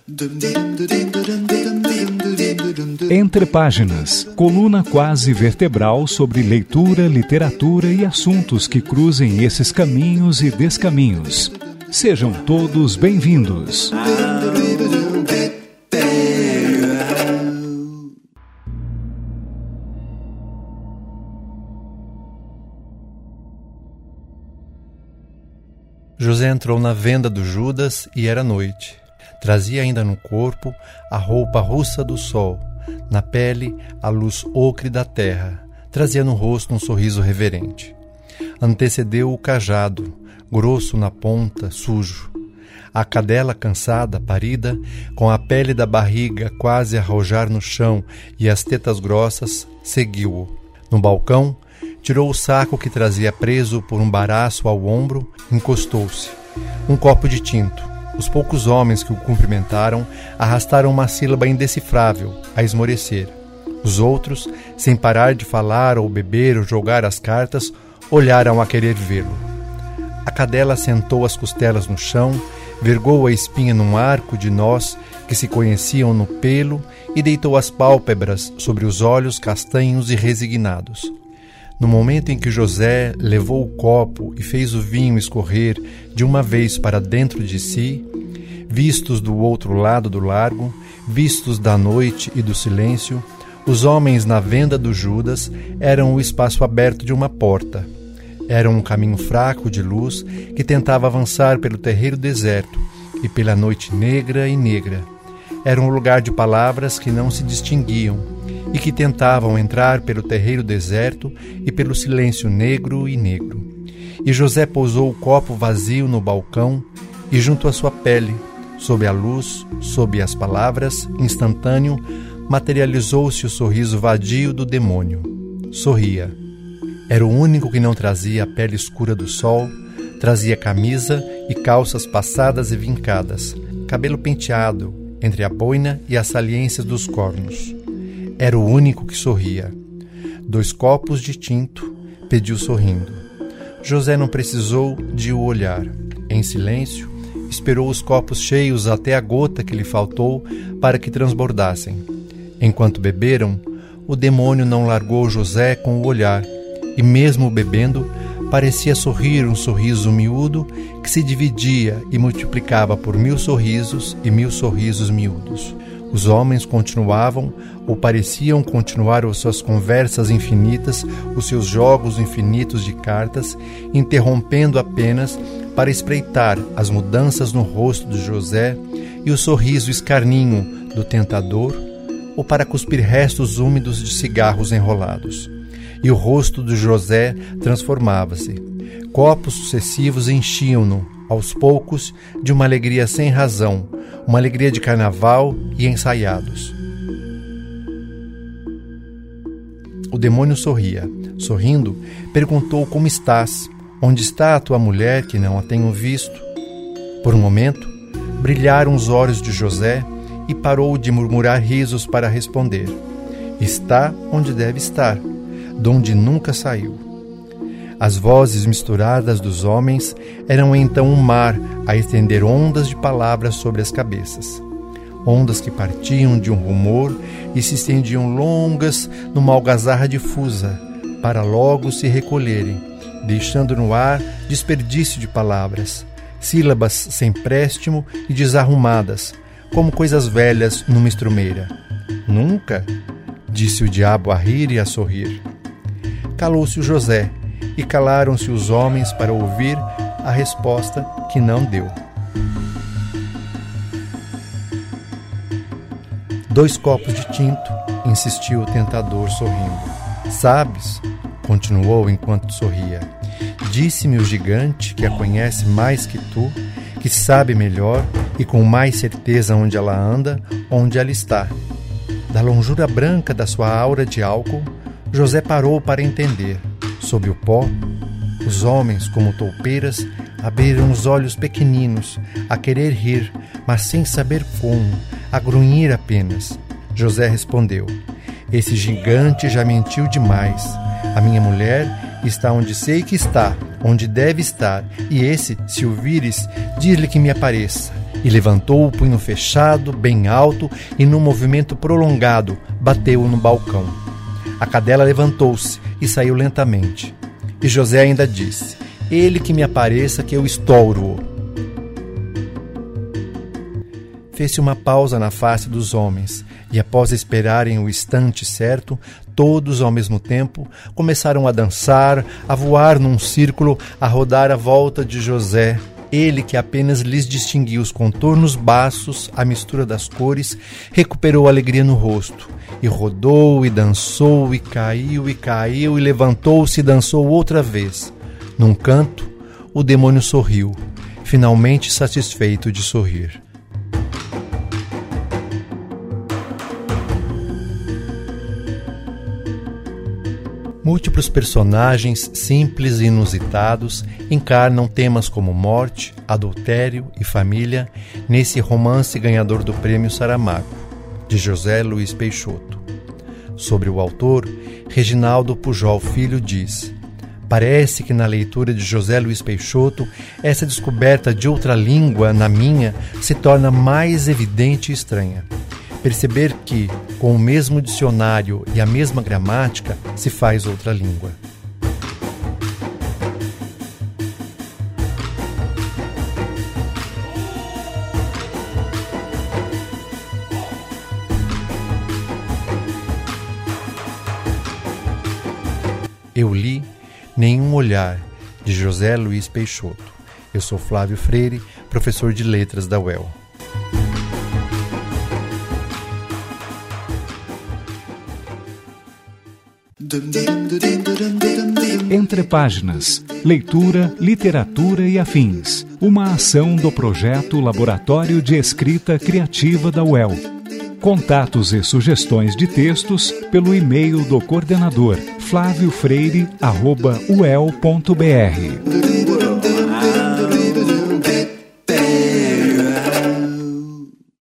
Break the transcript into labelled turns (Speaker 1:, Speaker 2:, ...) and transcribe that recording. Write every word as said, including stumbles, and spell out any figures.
Speaker 1: Entre Páginas, coluna quase vertebral sobre leitura, literatura e assuntos que cruzem esses caminhos e descaminhos. Sejam todos bem-vindos.
Speaker 2: José entrou na venda do Judas e era noite. Trazia ainda no corpo a roupa russa do sol, na pele a luz ocre da terra, trazia no rosto um sorriso reverente. Antecedeu o cajado, grosso na ponta, sujo. A cadela cansada, parida, com a pele da barriga quase a rojar no chão e as tetas grossas, seguiu-o. No balcão, tirou o saco que trazia preso por um baraço ao ombro, encostou-se. Um copo de tinto. Os poucos homens que o cumprimentaram arrastaram uma sílaba indecifrável, a esmorecer. Os outros, sem parar de falar ou beber ou jogar as cartas, olharam a querer vê-lo. A cadela sentou as costelas no chão, vergou a espinha num arco de nós que se conheciam no pelo e deitou as pálpebras sobre os olhos castanhos e resignados. No momento em que José levou o copo e fez o vinho escorrer de uma vez para dentro de si, vistos do outro lado do largo, vistos da noite e do silêncio, os homens na venda do Judas eram o espaço aberto de uma porta. Era um caminho fraco de luz que tentava avançar pelo terreiro deserto e pela noite negra e negra. Era um lugar de palavras que não se distinguiam e que tentavam entrar pelo terreiro deserto e pelo silêncio negro e negro. E José pousou o copo vazio no balcão e junto à sua pele, sob a luz, sob as palavras, instantâneo, materializou-se o sorriso vadio do demônio. Sorria. Era o único que não trazia a pele escura do sol, trazia camisa e calças passadas e vincadas, cabelo penteado entre a boina e as saliências dos cornos. Era o único que sorria. Dois copos de tinto, pediu sorrindo. José não precisou de o olhar. Em silêncio, esperou os copos cheios até a gota que lhe faltou para que transbordassem. Enquanto beberam, o demônio não largou José com o olhar, e mesmo bebendo, parecia sorrir um sorriso miúdo que se dividia e multiplicava por mil sorrisos e mil sorrisos miúdos. Os homens continuavam, ou pareciam continuar as suas conversas infinitas, os seus jogos infinitos de cartas, interrompendo apenas para espreitar as mudanças no rosto de José e o sorriso escarninho do tentador, ou para cuspir restos úmidos de cigarros enrolados. E o rosto de José transformava-se. Copos sucessivos enchiam-no, aos poucos, de uma alegria sem razão, uma alegria de carnaval e ensaiados. O demônio sorria. Sorrindo, perguntou como estás, onde está a tua mulher que não a tenho visto. Por um momento, brilharam os olhos de José e parou de murmurar risos para responder. Está onde deve estar, donde nunca saiu. As vozes misturadas dos homens eram então um mar a estender ondas de palavras sobre as cabeças. Ondas que partiam de um rumor e se estendiam longas numa algazarra difusa, para logo se recolherem, deixando no ar desperdício de palavras, sílabas sem préstimo e desarrumadas, como coisas velhas numa estrumeira. Nunca? Disse o diabo a rir e a sorrir. Calou-se o José, e calaram-se os homens para ouvir a resposta que não deu. Dois copos de tinto, insistiu o tentador sorrindo. Sabes, continuou enquanto sorria, disse-me o gigante que a conhece mais que tu, que sabe melhor e com mais certeza onde ela anda, onde ela está. Da longura branca da sua aura de álcool, José parou para entender. Sob o pó, os homens, como toupeiras, abriram os olhos pequeninos, a querer rir, mas sem saber como, a grunhir apenas. José respondeu: esse gigante já mentiu demais. A minha mulher está onde sei que está, onde deve estar, e esse, se o vires, diz-lhe que me apareça. E levantou o punho fechado, bem alto, e num movimento prolongado, bateu no balcão. A cadela levantou-se e saiu lentamente. E José ainda disse: ele que me apareça que eu estouro-o. Fez-se uma pausa na face dos homens, e após esperarem o instante certo, todos ao mesmo tempo começaram a dançar, a voar num círculo, a rodar à volta de José. Ele, que apenas lhes distinguia os contornos baços, a mistura das cores, recuperou a alegria no rosto, e rodou, e dançou, e caiu, e caiu, e levantou-se e dançou outra vez. Num canto, o demônio sorriu, finalmente satisfeito de sorrir. Múltiplos personagens simples e inusitados encarnam temas como morte, adultério e família nesse romance ganhador do Prêmio Saramago, de José Luiz Peixoto. Sobre o autor, Reginaldo Pujol Filho diz: parece que na leitura de José Luiz Peixoto, essa descoberta de outra língua, na minha, se torna mais evidente e estranha. Perceber que, com o mesmo dicionário e a mesma gramática, se faz outra língua. Eu li Nenhum Olhar, de José Luiz Peixoto. Eu sou Flávio Freire, professor de Letras da U E L.
Speaker 1: Entre Páginas, leitura, literatura e afins. Uma ação do projeto Laboratório de Escrita Criativa da U E L. Contatos e sugestões de textos pelo e-mail do coordenador flávio freire arroba u e l ponto b r.